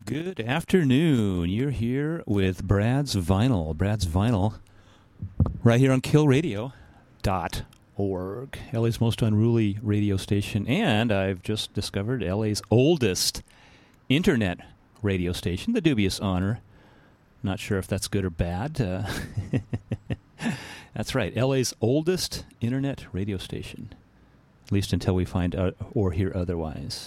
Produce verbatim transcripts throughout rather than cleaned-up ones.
Good afternoon. You're here with Brad's Vinyl. Brad's Vinyl, right here on kill radio dot org, L A's most unruly radio station, and I've just discovered L A's oldest internet radio station, the dubious honor. Not sure if that's good or bad. Uh, that's right, L A's oldest internet radio station, at least until we find out or hear otherwise.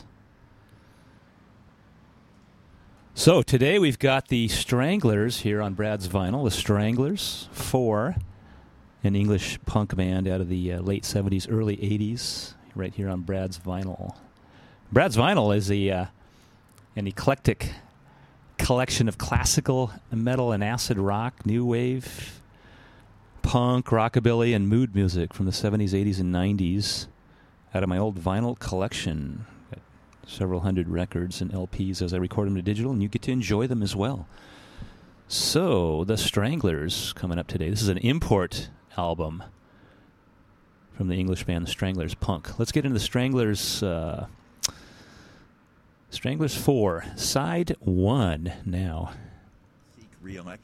So today we've got the Stranglers here on Brad's Vinyl. The Stranglers, four, an English punk band out of the uh, late seventies, early eighties, right here on Brad's Vinyl. Brad's Vinyl is a uh, an eclectic collection of classical metal and acid rock, new wave, punk, rockabilly, and mood music from the seventies, eighties, and nineties out of my old vinyl collection. Several hundred records and L Ps as I record them to digital, and you get to enjoy them as well. So, the Stranglers coming up today. This is an import album from the English band The Stranglers, punk. Let's get into the Stranglers, uh, Stranglers four, side one now. Seek re-elect.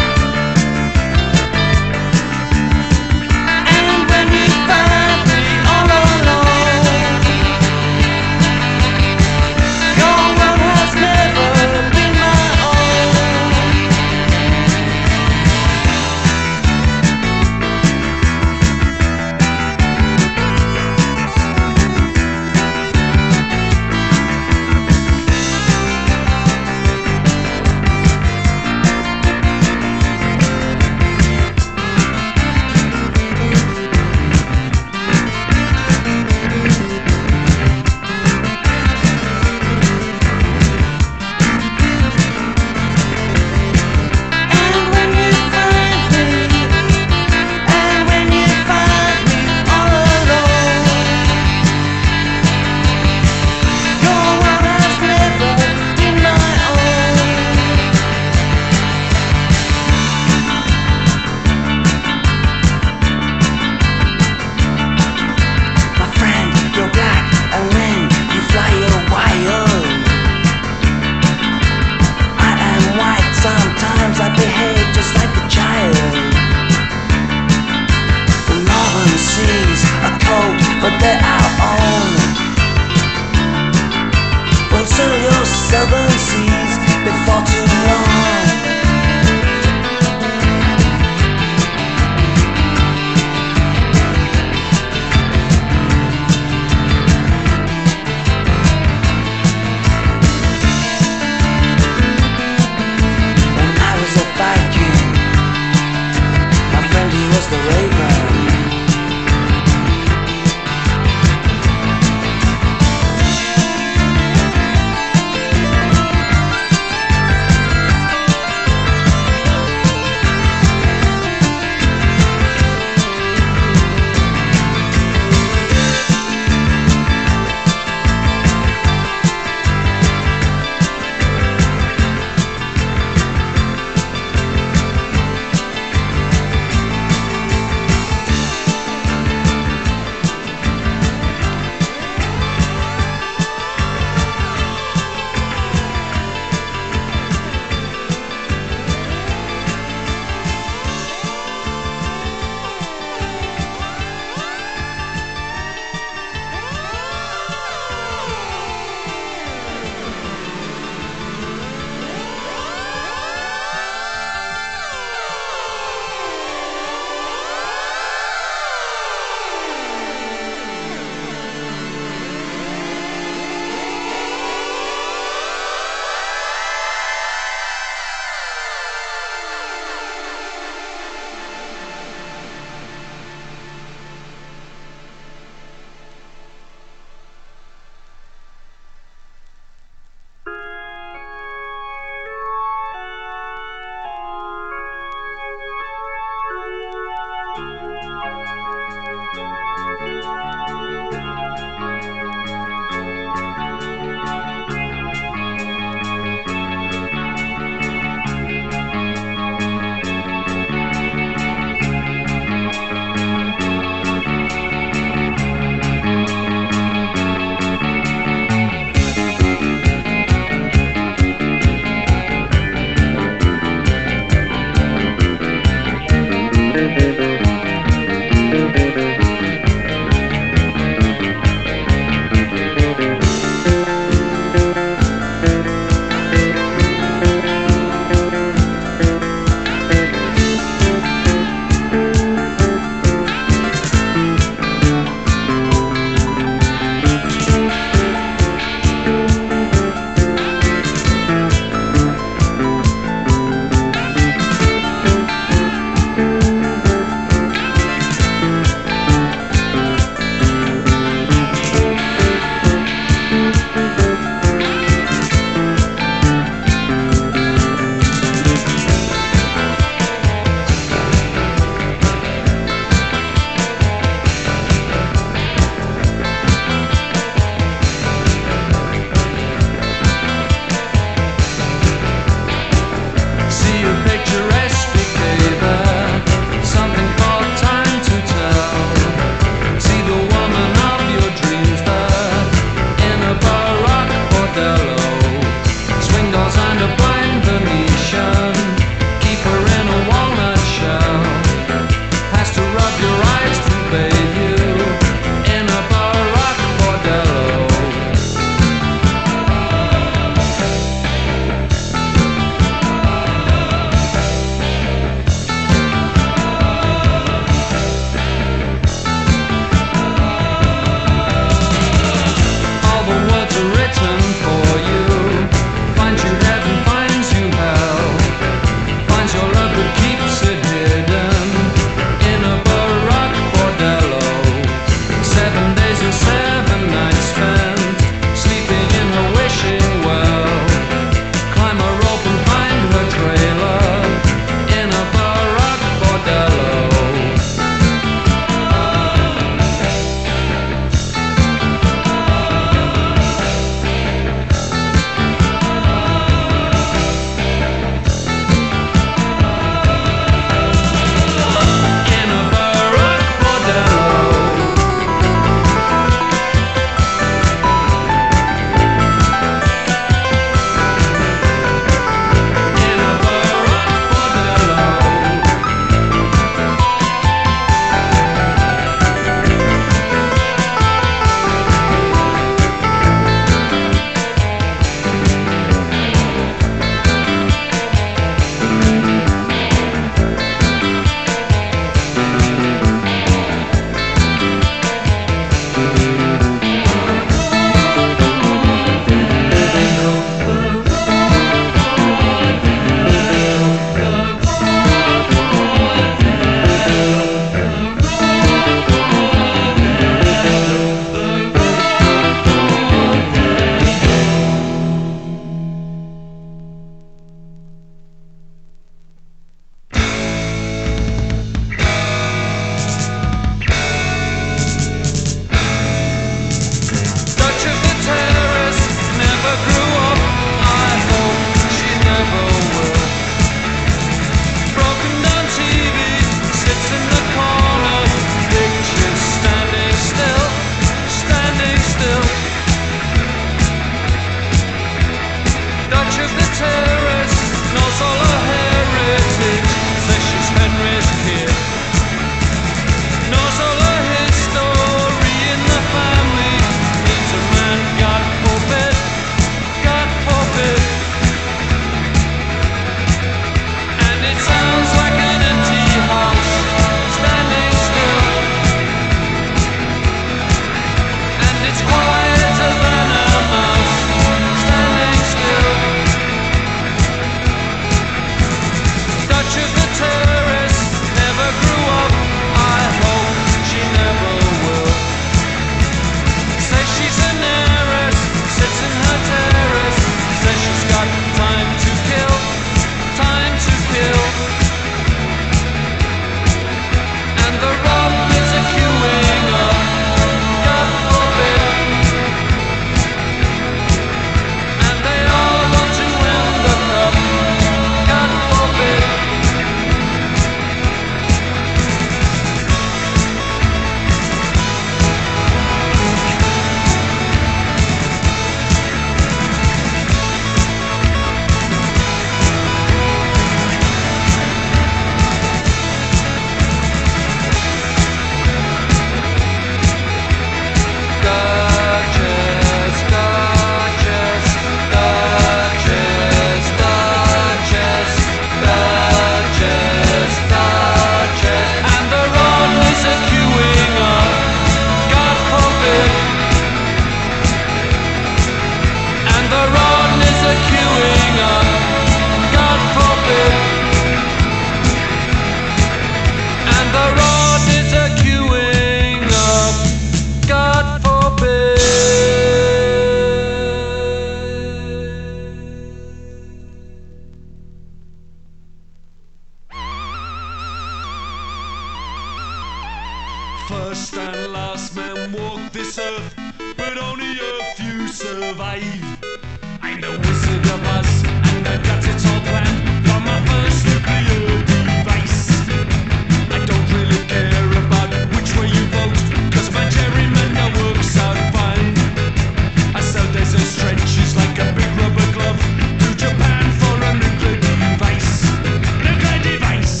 first and last man walk this earth, but only a few survive. I'm the Wizard of Oz, and I've got it all planned for my first nuclear device. I don't really care about which way you vote, cause my gerrymander works out fine. I sell desert trenches like a big rubber glove to Japan for a nuclear device. Nuclear device.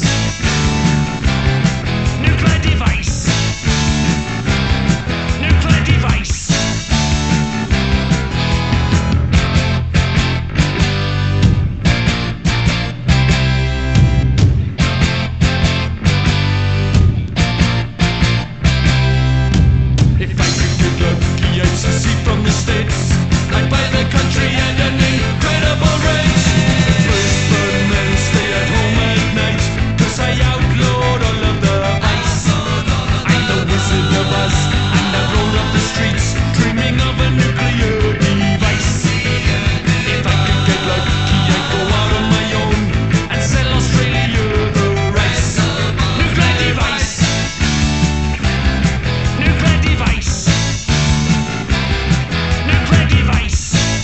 Nuclear device. Nuclear device. If I could get lucky, I'd secede from the States. I'd buy the country at an incredible rate. First burn, then stay at home at night, cause I outlawed all of the vice. I'm the Wizard of Oz, and I roll up the streets, dreaming of a nuclear device. If I could get lucky, I'd go out on my own and sell Australia the rice. Nuclear device. Nuclear device. Nuclear device.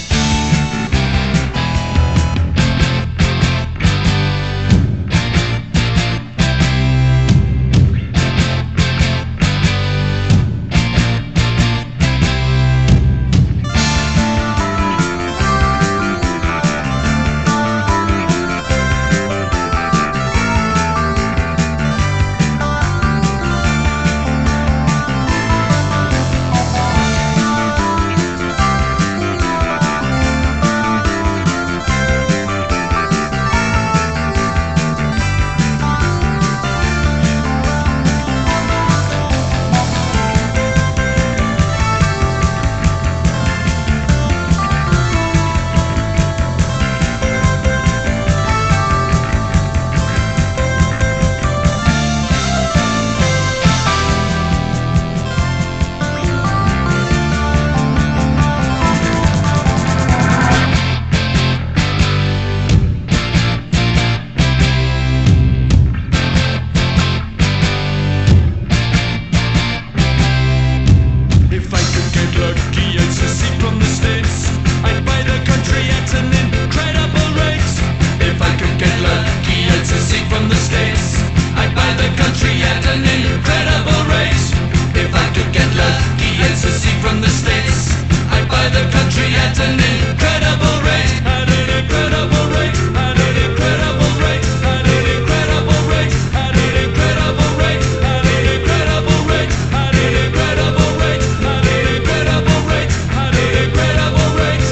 If I could get lucky, I'd secede from the States. I'd buy the country at an incredible rate. If I could get lucky, I'd secede from the States. I'd buy the country at an incredible rate. If I could get lucky, I'd secede from the States. I'd buy the country at an incredible rate. At an incredible rate. At an incredible rate. At an incredible rate. At an incredible rate. At an incredible rate. At an incredible rate. At an incredible rate. At an incredible rate.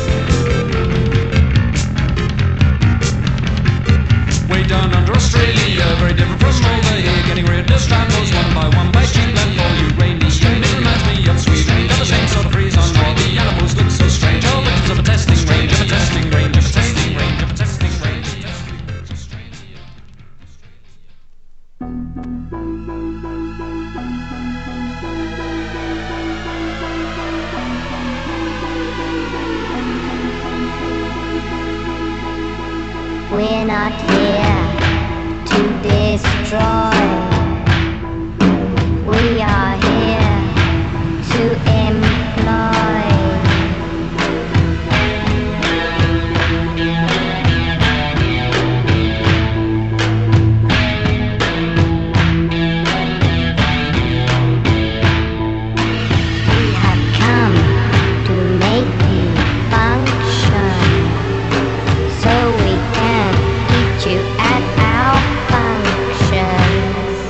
Way down under Australia, very different from over here. Getting rid of stranglers one by one by sheep and all you rainy. It reminds me of Sweden. Never seen sort of freeze on where the animals look so strange. All victims of a testing range, of a testing range, of a testing range, of a testing range. We're not here to destroy. We are here to employ. We have come to make you function, so we can teach you at our functions.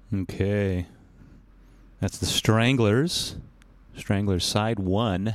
Okay. That's the Stranglers. Stranglers side one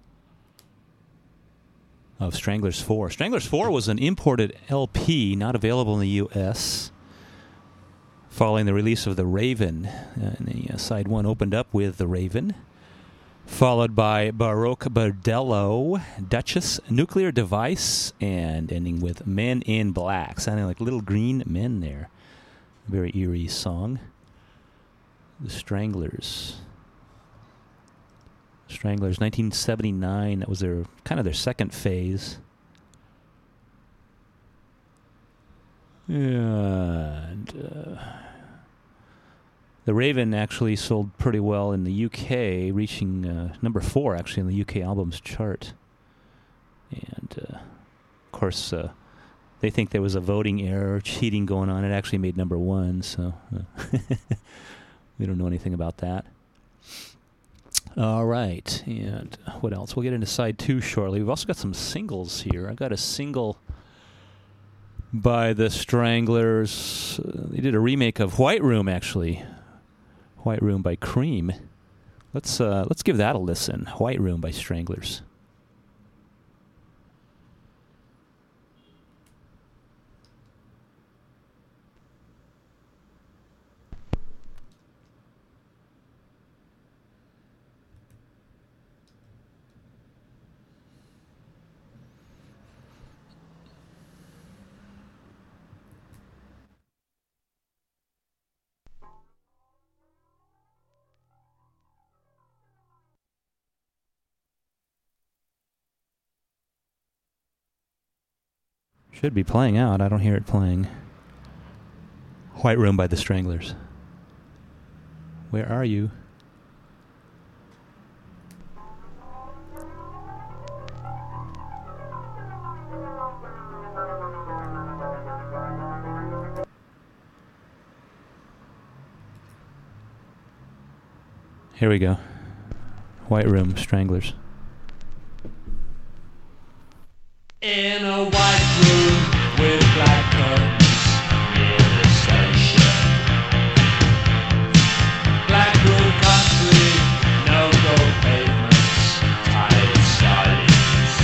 of Stranglers four. Stranglers four was an imported L P, not available in the U S, following the release of The Raven. Uh, and the uh, side one opened up with The Raven, followed by Baroque Bordello, Duchess, Nuclear Device, and ending with Men in Black, sounding like little green men there. Very eerie song. The Stranglers. Stranglers, nineteen seventy-nine. That was their kind of their second phase. And uh, The Raven actually sold pretty well in the U K, reaching uh, number four actually in the U K albums chart. And uh, of course, uh, they think there was a voting error, cheating going on. It actually made number one, so uh, we don't know anything about that. All right, and what else? We'll get into side two shortly. We've also got some singles here. I got a single by the Stranglers. Uh, they did a remake of White Room, actually. White Room by Cream. Let's uh, let's give that a listen. White Room by Stranglers. Should be playing out. I don't hear it playing. White Room by the Stranglers. Where are you? Here we go. White Room, Stranglers. In a white room with black curtains near the station. Black room country, no gold pavements, tired starlings.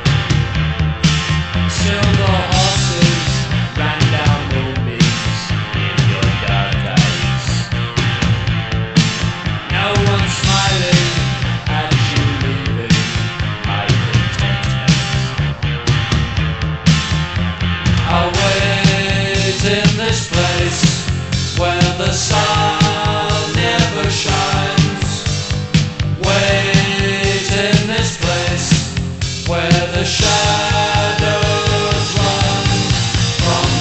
Silver horses ran down moonbeams in your dark eyes. No one smiling at you leaving my contentment. I'll wait in this place where the sun never shines. Wait in this place where the shadows run from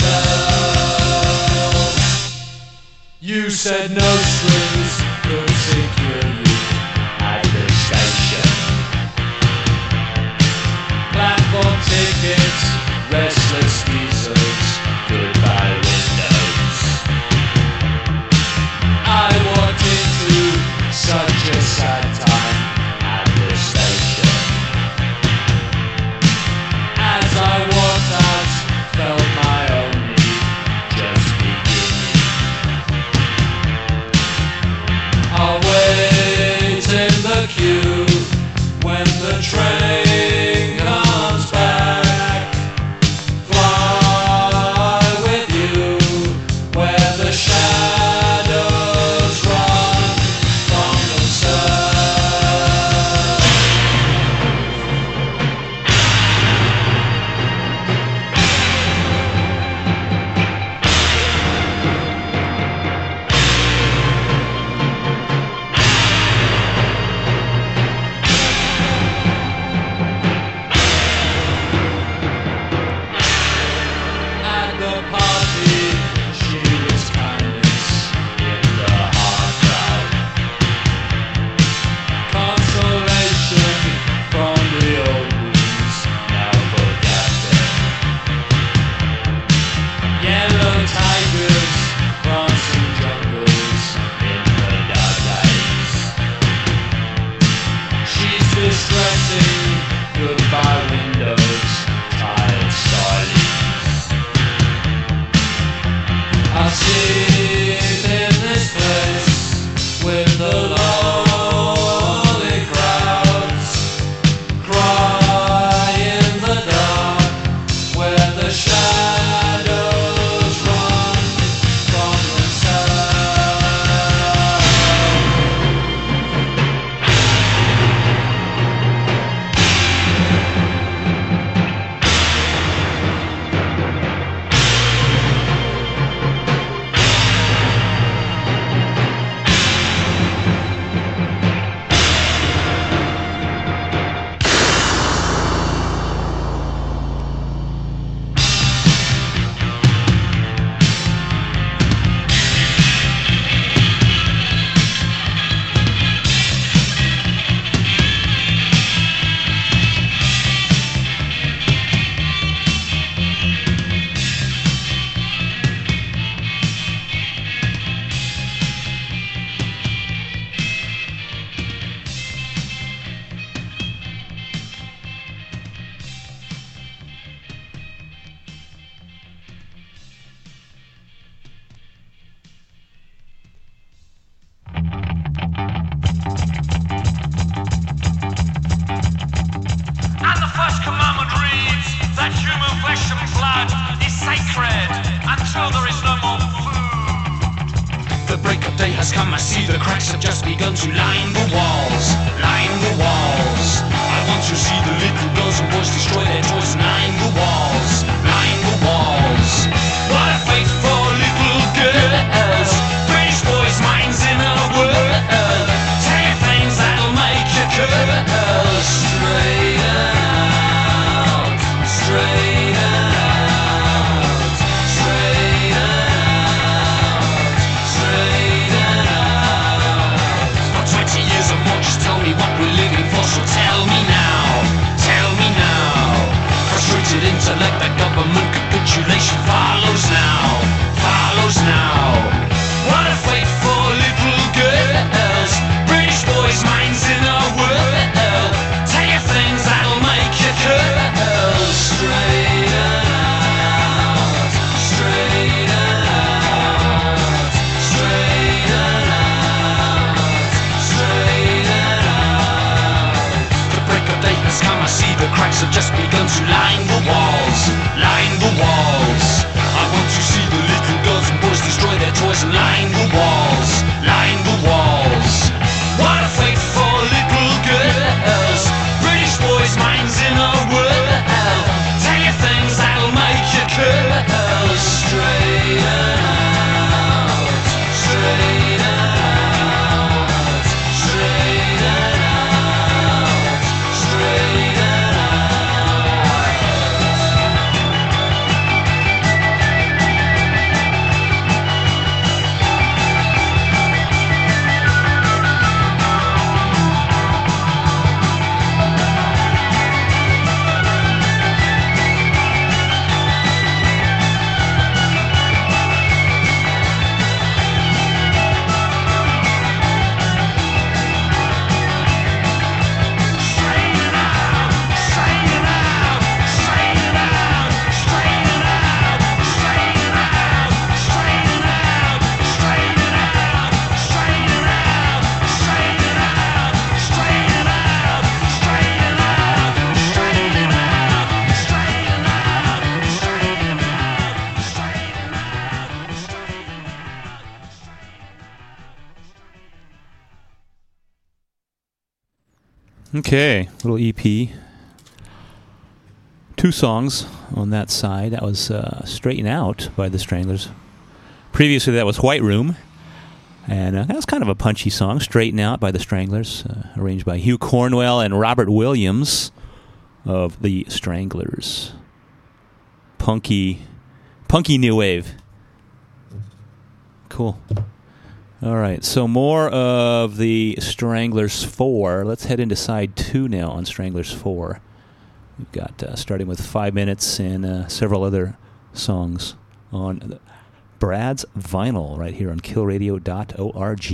themselves. You said no strings could secure you at the station. Platform tickets, restless geezers, goodbye windows. I walked into such a sad time at the station. As I walked out, felt my own need just beginning. I'll wait in the queue when the train comes back. Fly with you where the shadows run from themselves. At the party, she was kindness in the hard crowd. Consolation from the old wounds now forgotten. Yellow tigers crossing jungles in the dark days. She's distressing goodbye windows, tired starlings. day has come, I see the cracks have just begun to line the walls, line the walls. I want to see the little girls and boys destroy their toys and line the walls, line the walls. What a fate for little girls, British boys' minds in a whirl. Tell you things that'll make you curl. Straighten out, straighten out, straighten out, straighten out. For twenty years or more, just tell me what we're living for. So tell me now, tell me now. Frustrated intellect, that government capitulation follows now, follows now. What a fate for little girls, British boys' minds in a whirl. Tell you things that'll make you curl. Straighten out, straighten out, straighten out, straighten out. The break of day has come, I see the cracks have just begun to line the walls, line the walls. I want to see the little girls and boys destroy their toys and line the walls, line the walls. What a fate for little girls, British boys' minds in a whirl. Tell you things that'll make you curl. Straighten out, straighten out, straighten out, straighten out. Okay, little E P. Two songs on that side. That was uh, Straighten Out by the Stranglers. Previously, that was White Room. And uh, that was kind of a punchy song, Straighten Out by the Stranglers, uh, arranged by Hugh Cornwell and Robert Williams of the Stranglers. Punky, punky new wave. Cool. All right, so more of the Stranglers four. Let's head into side two now on Stranglers four. We've got uh, starting with Five Minutes and uh, several other songs on Brad's Vinyl right here on kill radio dot org.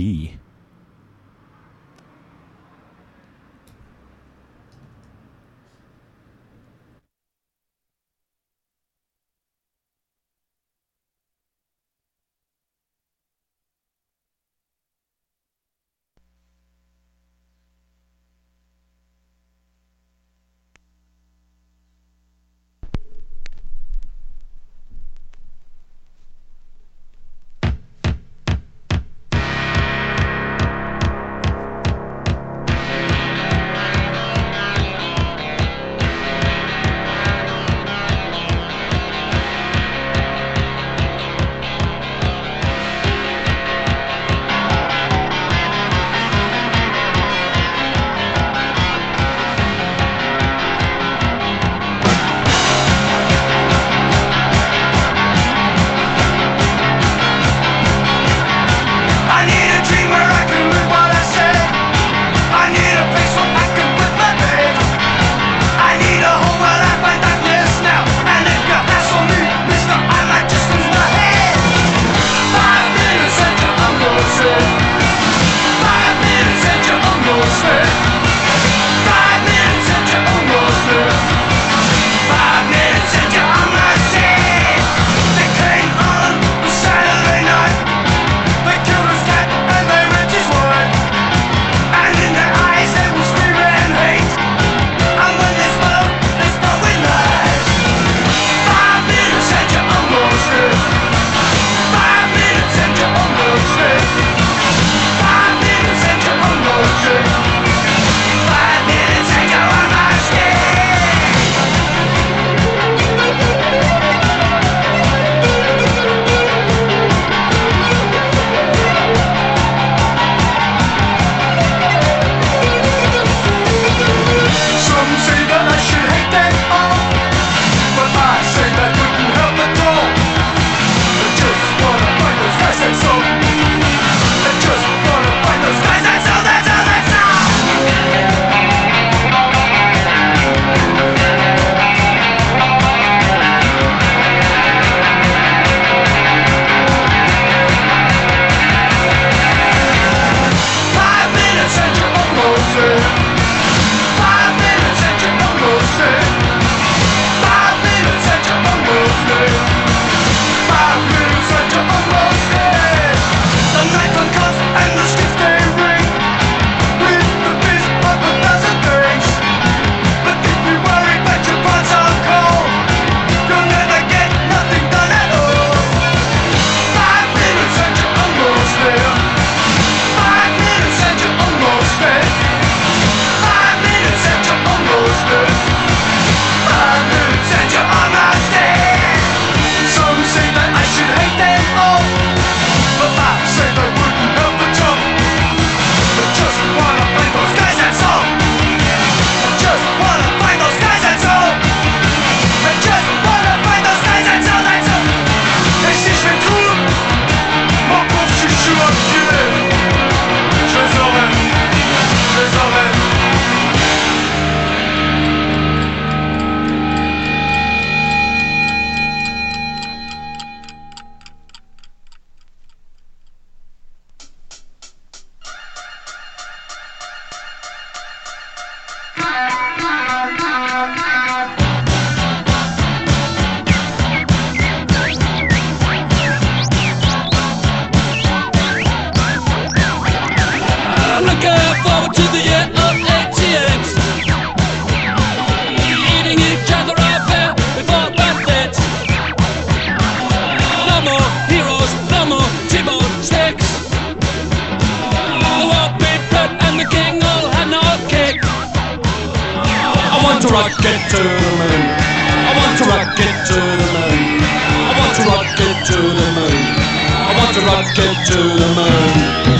rocket to the moon. I want to rocket to the moon. I want to rocket to the moon. I want to rocket to the moon.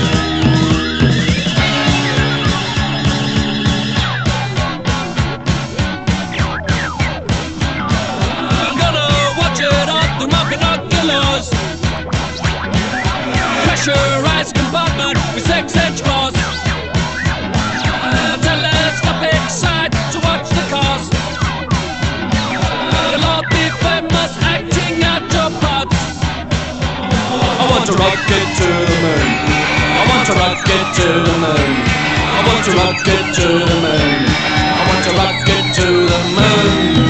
I'm gonna watch it all through my binoculars. Pressurized compartment with six-inch claws. Telescopic side to watch the cars. You'll all be famous acting out your parts. I want to rocket to the moon. I want to rocket to the moon. I want to rocket to the moon. I want to rocket to the moon.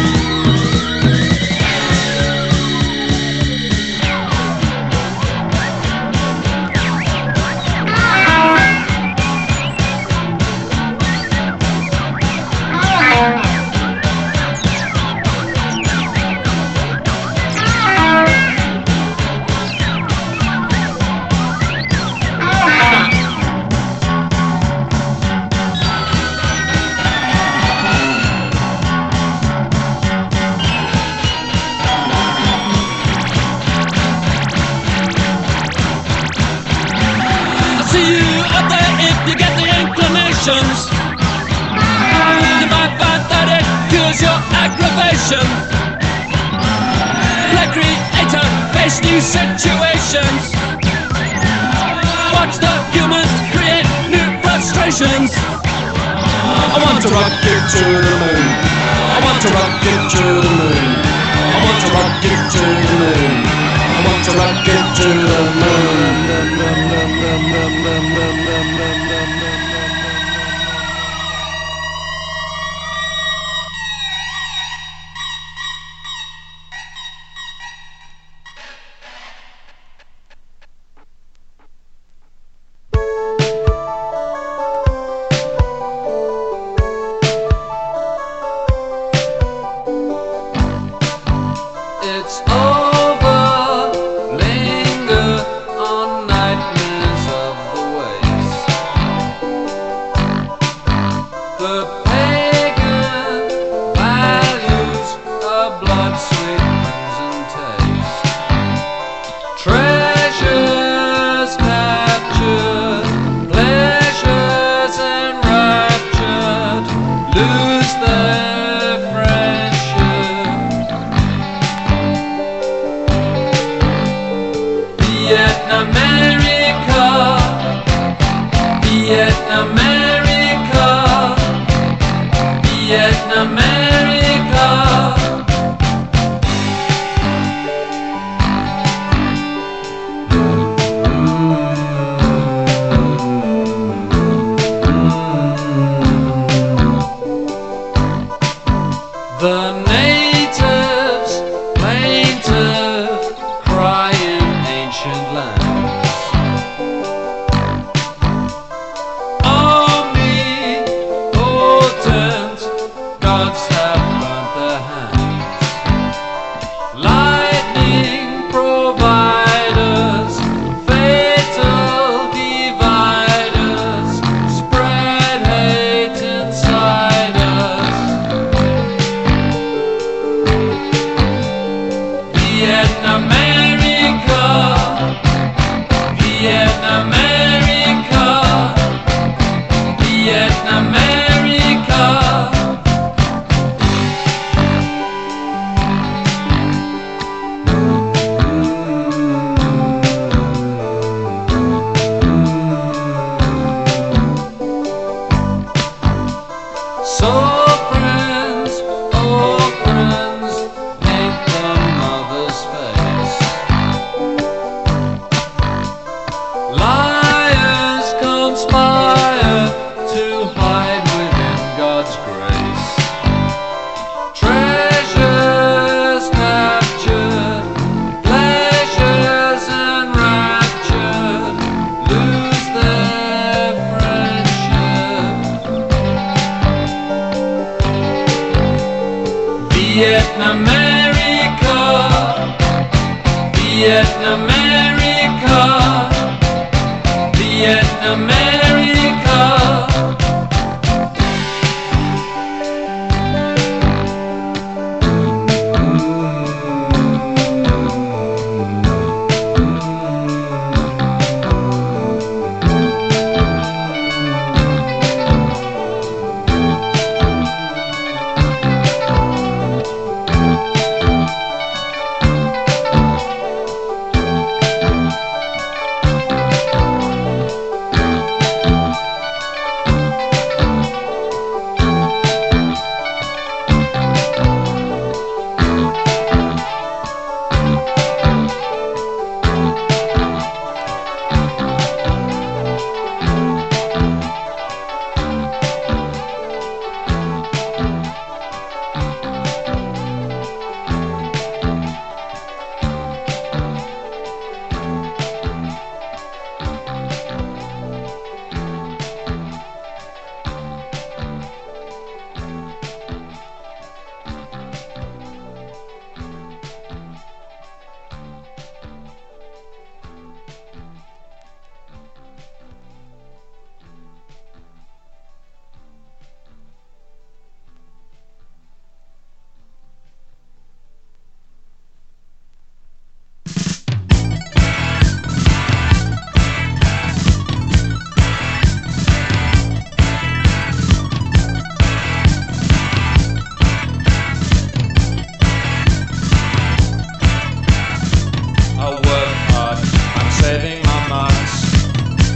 You get the inclinations. You might find that it cures your aggravation. Let creator face new situations. Watch the humans create new frustrations. I want to rocket to the moon. I want to rocket to the moon. I want to rocket to the moon. I want to rocket to the moon. It's over, linger on nightmares of the waste. The pagan values of blood, sweet crimson taste. Treasures captured, pleasures enraptured, lose their friendship. Vietnamerica, Vietnamerica, Vietnamerica. The natives, plaintive, crying ancient lands. Omnipotent gods have burnt their hands. Lightning providers, fatal dividers, spread hate inside us. Vietnamerica, Vietnamerica, Vietnamerica. So friends, oh friends, make their mother's face. Liars conspire to hide within God's grace. Treasures captured, pleasures enraptured, lose their friendship. Vietnamerica, Vietnamerica, Vietnamerica.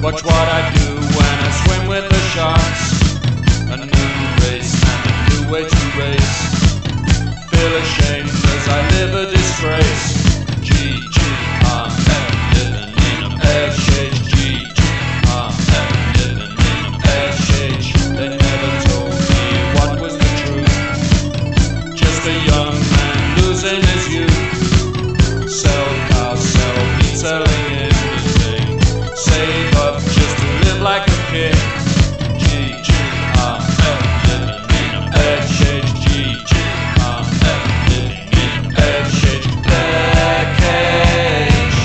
Watch what I do when I swim with the sharks. A new race and a new way to race. Feel ashamed as I live a disgrace. G G I'm living in a pear shade. G G I'm living in a pear shade. They never told me what was the truth. Just a young man losing his youth. Sell cars, sell meat, selling anything. Save up just to live like a king. G G I'm living in a pear shade. G G I'm living in a pear shade. Black cage,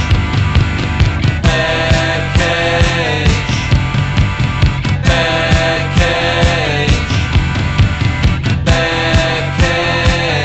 black cage, black cage, black cage.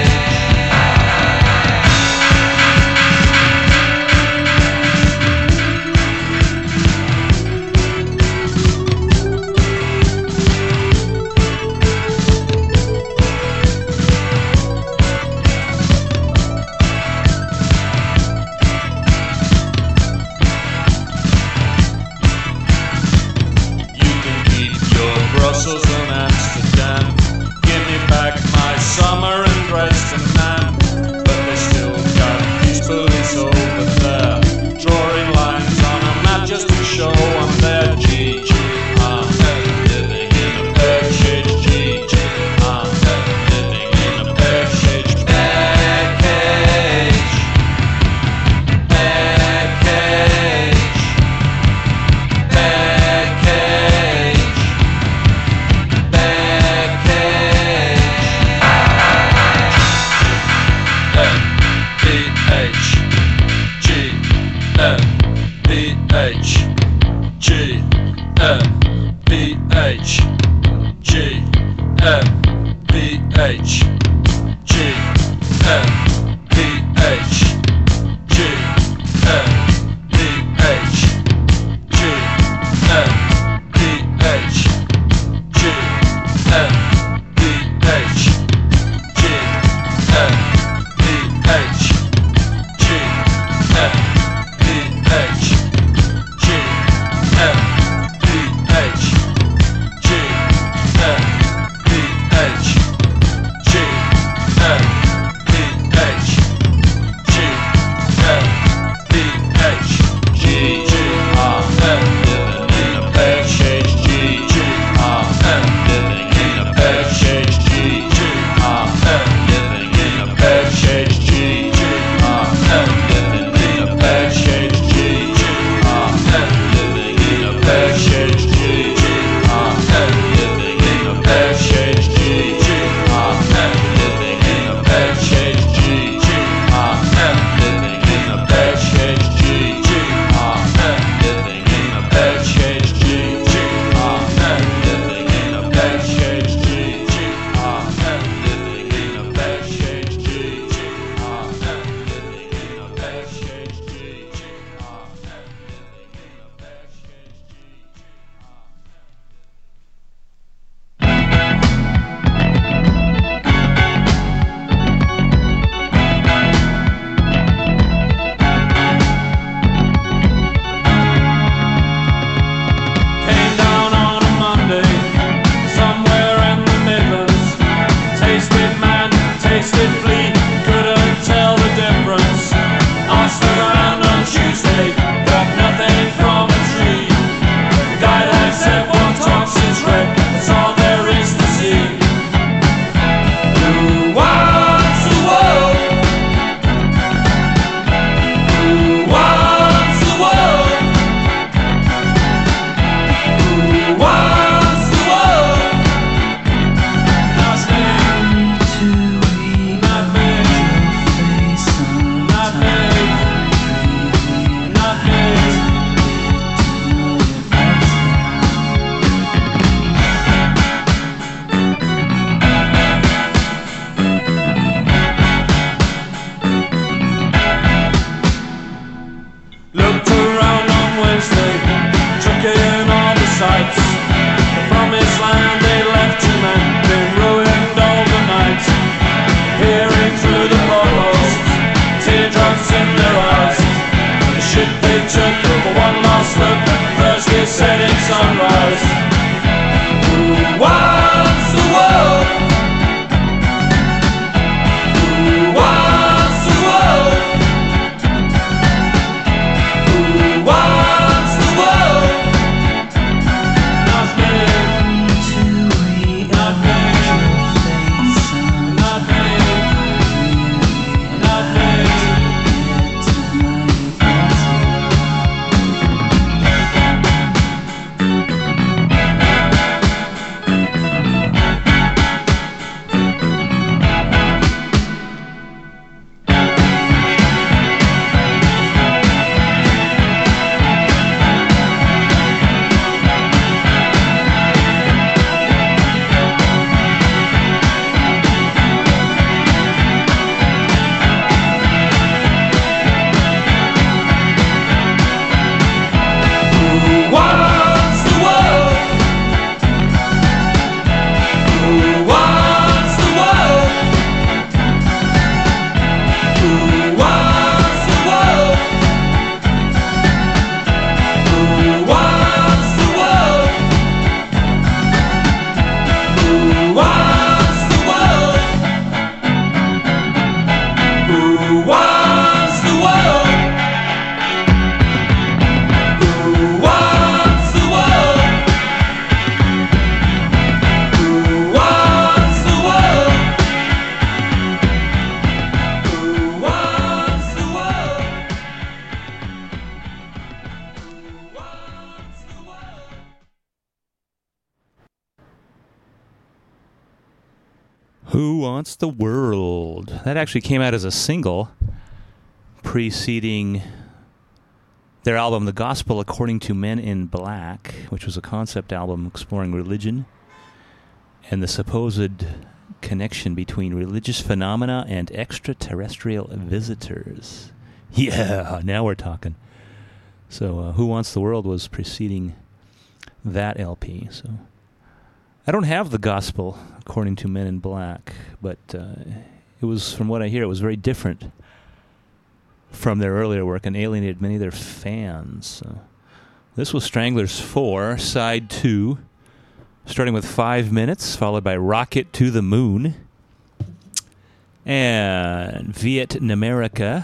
You can keep your Brussels and Amsterdam. Give me back my summer in Dresden, man. But they still got these police over there, drawing lines on a map just to show I'm there. G G I'm living in a pear shade. G G I'm living in a pear shade. Back cage, back cage, back cage, back cage. F B H G F B H G F B H G F B H G F B H G F B H G F B H G F B H G F B H G F B H G F B H G F B H G Who Wants the World? That actually came out as a single preceding their album The Gospel According to Men in Black, which was a concept album exploring religion and the supposed connection between religious phenomena and extraterrestrial visitors. Yeah, now we're talking. So uh, Who Wants the World was preceding that L P. So I don't have The Gospel According to Men in Black, but uh, it was, from what I hear, it was very different from their earlier work and alienated many of their fans. So this was Stranglers four, side two, starting with Five Minutes, followed by Rocket to the Moon, and Vietnamerica,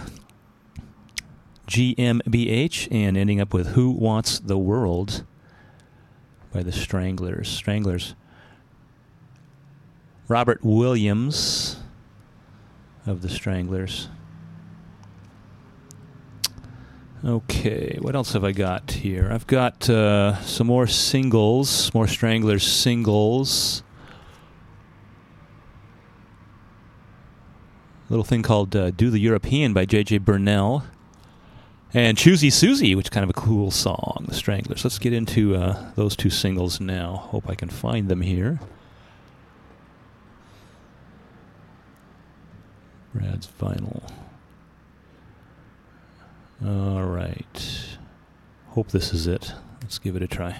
G M B H, and ending up with Who Wants the World by the Stranglers. Stranglers. Robert Williams of the Stranglers. Okay, what else have I got here? I've got uh, some more singles, more Stranglers singles. A little thing called uh, Do the European by J J Burnell. And Choosy Susie, which is kind of a cool song, the Stranglers. Let's get into uh, those two singles now. Hope I can find them here. Brad's Vinyl. All right. Hope this is it. Let's give it a try.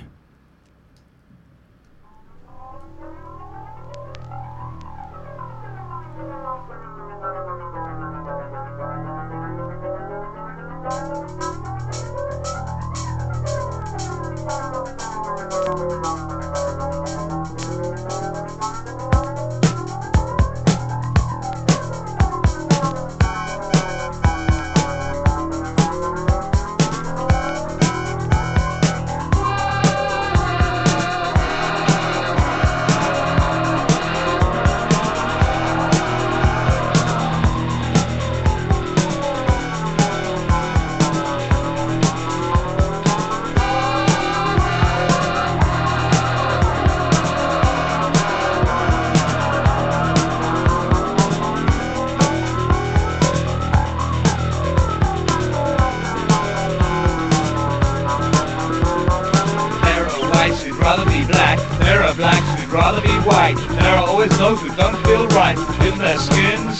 Those who don't feel right in their skins.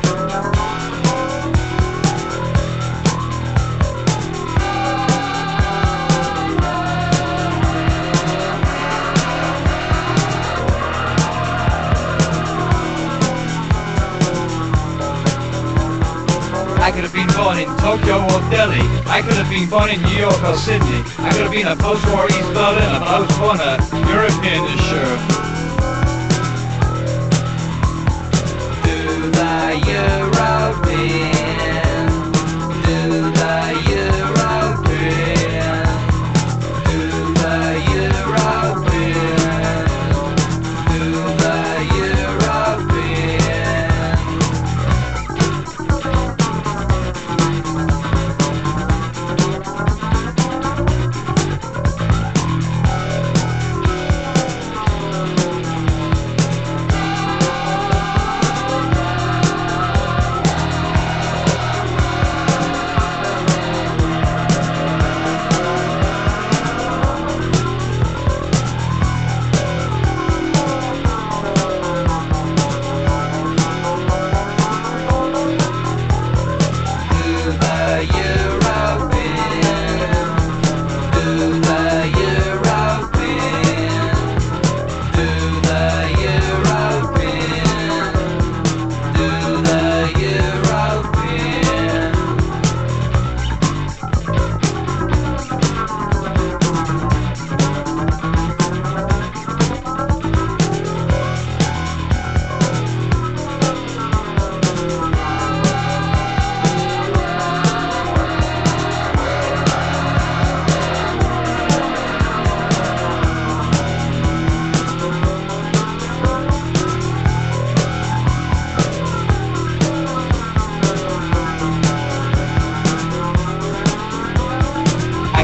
I could have been born in Tokyo or Delhi. I could have been born in New York or Sydney. I could have been a post-war East Berlin, a post-war European is sure. The European, do the European, do the European, do the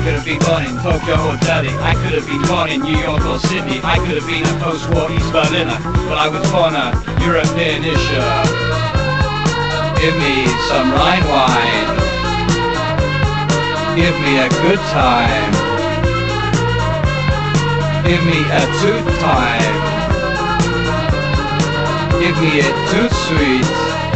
could have been born in Tokyo or Delhi. I could have been born in New York or Sydney. I could have been a post-war East Berliner, but I was born a European-isher. Give me some Rhine wine. Give me a good time. Give me a tooth time. Give me a tooth sweet.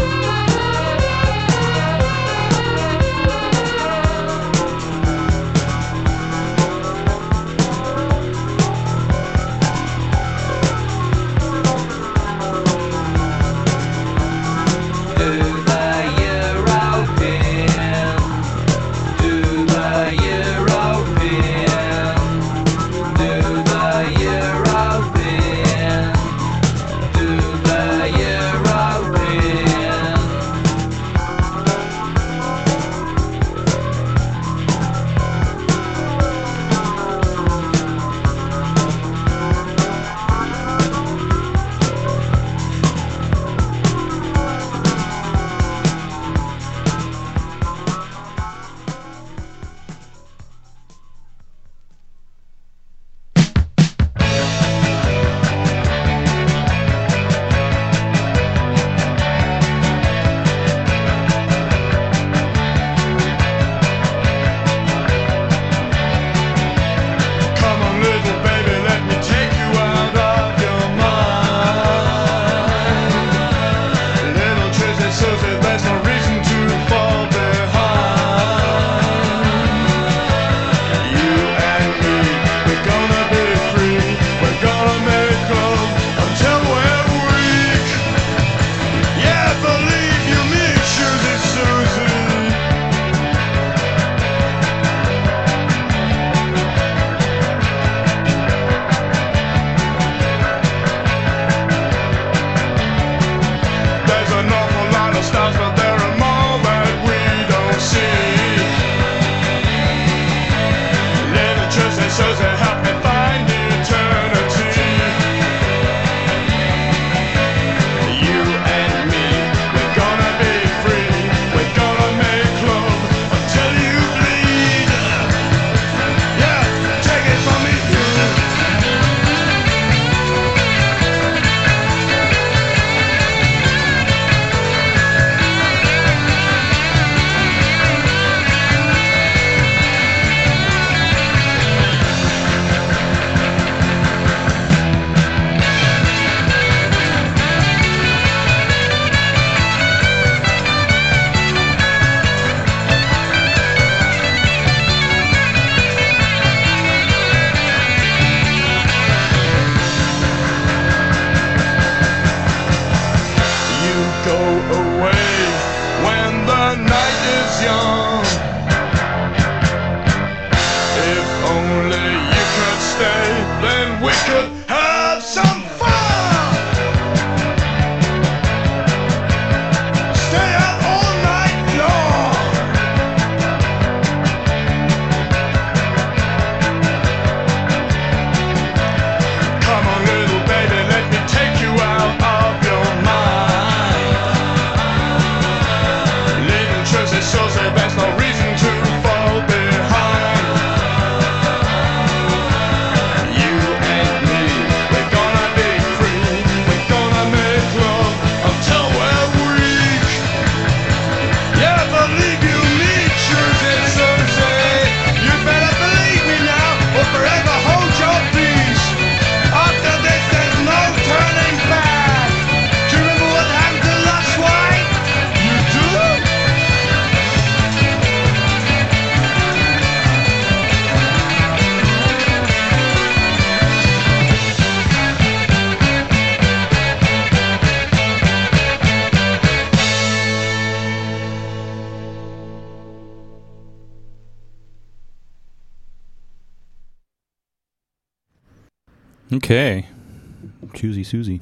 Okay. Choosy Susie.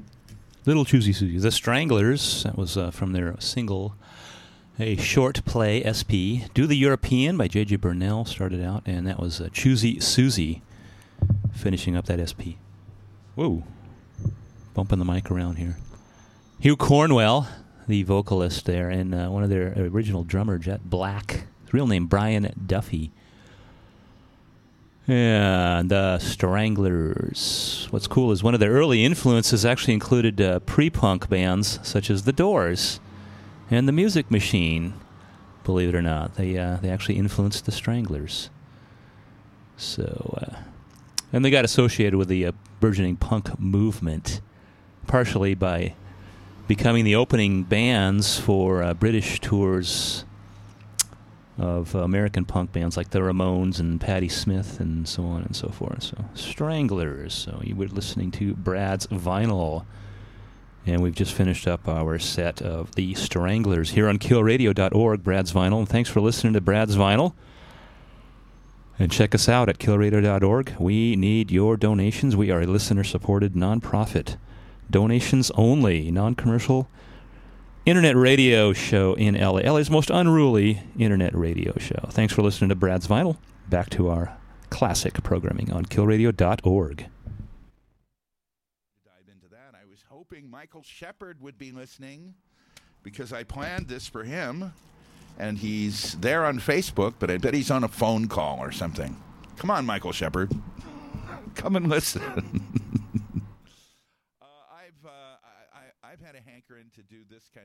Little Choosy Susie. The Stranglers. That was uh, from their single, a short play S P. Do the European by J J Burnell started out, and that was uh, Choosy Susie finishing up that S P. Whoa. Bumping the mic around here. Hugh Cornwell, the vocalist there, and uh, one of their original drummer, Jet Black. His real name, Brian Duffy. And the Stranglers. What's cool is one of their early influences actually included uh, pre-punk bands such as The Doors and The Music Machine. Believe it or not, they uh, they actually influenced the Stranglers. So, uh, and they got associated with the uh, burgeoning punk movement, partially by becoming the opening bands for uh, British tours of uh, American punk bands like the Ramones and Patti Smith and so on and so forth. So, Stranglers. So, you were listening to Brad's Vinyl. And we've just finished up our set of the Stranglers here on kill radio dot org, Brad's Vinyl. And thanks for listening to Brad's Vinyl. And check us out at kill radio dot org. We need your donations. We are a listener-supported nonprofit, donations only, non-commercial internet radio show in L A. L A's most unruly internet radio show. Thanks for listening to Brad's Vinyl. Back to our classic programming on kill radio dot org. Dive into that. I was hoping Michael Shepard would be listening because I planned this for him, and he's there on Facebook, but I bet he's on a phone call or something. Come on, Michael Shepard. Come and listen. uh, I've uh, I, I, I've had a hankering to do this kind of